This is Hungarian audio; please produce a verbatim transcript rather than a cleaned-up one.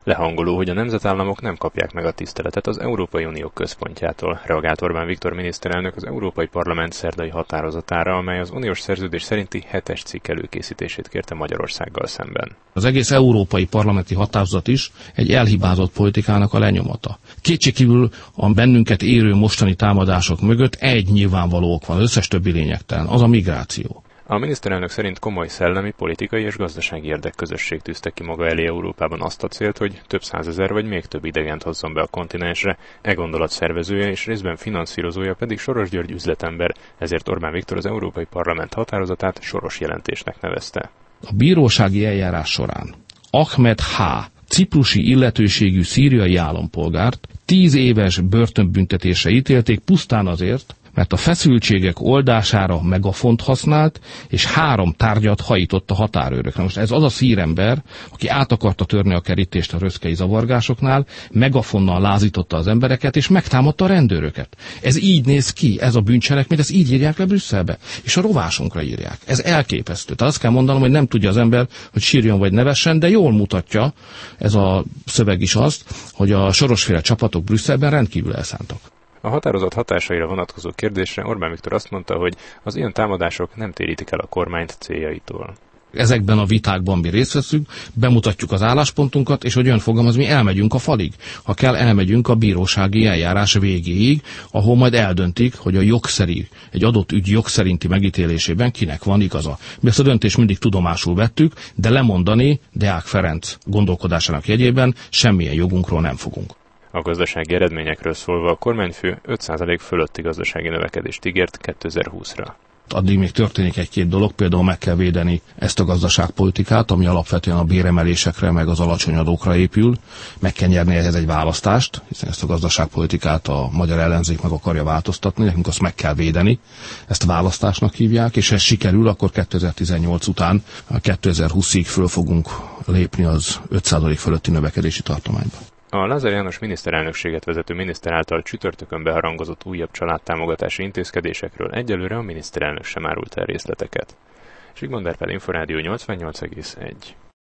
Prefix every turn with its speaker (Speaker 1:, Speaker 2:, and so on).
Speaker 1: Lehangoló, hogy a nemzetállamok nem kapják meg a tiszteletet az Európai Unió központjától, reagált Orbán Viktor miniszterelnök az Európai Parlament szerdai határozatára, amely az uniós szerződés szerinti hetes cikk előkészítését kérte Magyarországgal szemben.
Speaker 2: Az egész európai parlamenti határozat is egy elhibázott politikának a lenyomata. Kétségkívül a bennünket érő mostani támadások mögött egy nyilvánvaló ok van, az összes többi lényegtelen, az a migráció.
Speaker 1: A miniszterelnök szerint komoly szellemi, politikai és gazdasági érdekközösség tűzte ki maga elé Európában azt a célt, hogy több százezer vagy még több idegent hozzon be a kontinensre, e gondolat szervezője és részben finanszírozója pedig Soros György üzletember, ezért Orbán Viktor az Európai Parlament határozatát Soros jelentésnek nevezte.
Speaker 2: A bírósági eljárás során Ahmed H. ciprusi illetőségű szíriai állampolgárt tíz éves börtönbüntetésre ítélték pusztán azért, mert a feszültségek oldására megafont használt, és három tárgyat hajított a határőrökre. Most ez az a szírember, aki át akarta törni a kerítést a röszkei zavargásoknál, megafonnal lázította az embereket, és megtámadta a rendőröket. Ez így néz ki, ez a bűncselekmény, ezt így írják le Brüsszelbe, és a rovásunkra írják. Ez elképesztő. Tehát azt kell mondanom, hogy nem tudja az ember, hogy sírjon vagy nevessen, de jól mutatja ez a szöveg is azt, hogy a Sorosféle csapatok Brüsszelben rendkívül elszántak.
Speaker 1: A határozat hatásaira vonatkozó kérdésre Orbán Viktor azt mondta, hogy az ilyen támadások nem térítik el a kormányt céljaitól.
Speaker 2: Ezekben a vitákban mi részt veszünk, bemutatjuk az álláspontunkat, és hogy olyan fogalmaz, mi elmegyünk a falig. Ha kell, elmegyünk a bírósági eljárás végéig, ahol majd eldöntik, hogy a jogszeri, egy adott ügy jogszerinti megítélésében kinek van igaza. Mi ezt a döntést mindig tudomásul vettük, de lemondani Deák Ferenc gondolkodásának jegyében semmilyen jogunkról nem fogunk.
Speaker 1: A gazdasági eredményekről szólva a kormányfő öt százalék fölötti gazdasági növekedést ígért kétezer-húszra.
Speaker 2: Addig még történik egy-két dolog, például meg kell védeni ezt a gazdaságpolitikát, ami alapvetően a béremelésekre, meg az alacsony adókra épül. Meg kell nyerni ehhez egy választást, hiszen ezt a gazdaságpolitikát a magyar ellenzék meg akarja változtatni, nekünk azt meg kell védeni. Ezt választásnak hívják, és ha ez sikerül, akkor kétezer-tizennyolc után kétezer-húszig föl fogunk lépni az öt százalék fölötti növekedési tartományba.
Speaker 1: A Lázár János miniszterelnökséget vezető miniszter által csütörtökön beharangozott újabb családtámogatási intézkedésekről egyelőre a miniszterelnök sem árult el részleteket. Zsigmond Árpád, Inforádió nyolcvannyolc egész egy.